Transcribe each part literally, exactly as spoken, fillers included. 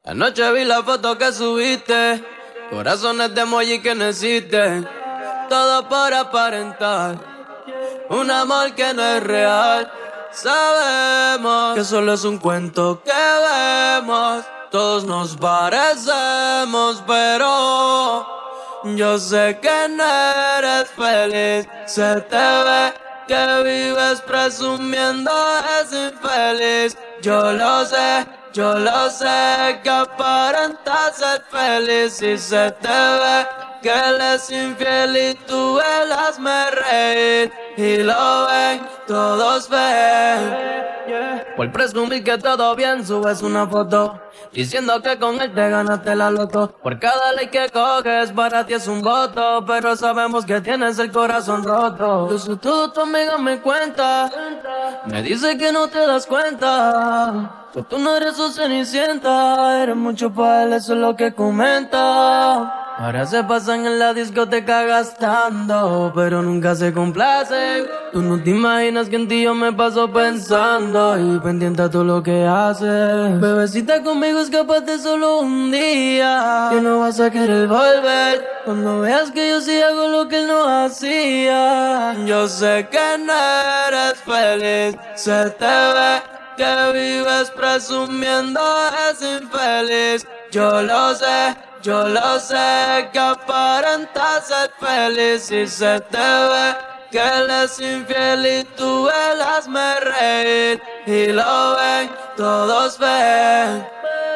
Anoche vi la foto que subiste, corazones de emoji que no existen, todo por aparentar un amor que no es real. Sabemos que solo es un cuento que vemos, todos nos parecemos, pero yo sé que no eres feliz. Se te ve que vives presumiendo, es infeliz. Yo lo sé, yo lo sé, que aparentas ser feliz. Y se te ve que él es infiel y tú él hazme reír. Y lo ven, todos ven. Por presumir que todo bien, subes una foto diciendo que con él te ganaste la loto. Por cada like que coges, para ti es un voto, pero sabemos que tienes el corazón roto. Eso todo tu amiga me cuenta, me dice que no te das cuenta, que tú no eres su cenicienta, eres mucho para él, eso es lo que comenta. Ahora se pasan en la discoteca gastando, pero nunca se complacen. Tú no te imaginas que en ti yo me paso pensando y pendiente a todo lo que haces. Bebecita, conmigo escápate solo un día, que no vas a querer volver cuando veas que yo sí hago lo que él no hacía. Yo sé que no eres feliz, se te ve que vives presumiendo, es infeliz. Yo lo sé, yo lo sé, que aparentas ser feliz. Y se te ve que él es infiel y tú él hazme reír. Y lo ven, todos ven.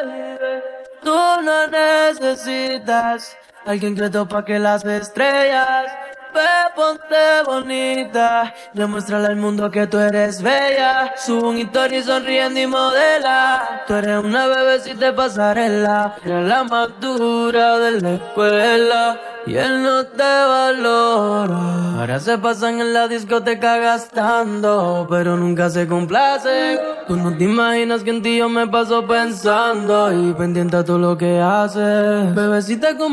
Tú no necesitas alguien que topa que las estrellas. Ve, ponte bonita, demuéstrale al mundo que tú eres bella. Sube un historia y sonriendo y modela. Tú eres una bebecita de pasarela, eres la más dura de la escuela y él no te valora. Ahora se pasan en la discoteca gastando, pero nunca se complacen. Tú no te imaginas que en ti yo me paso pensando y pendiente a todo lo que haces. Bebecita, como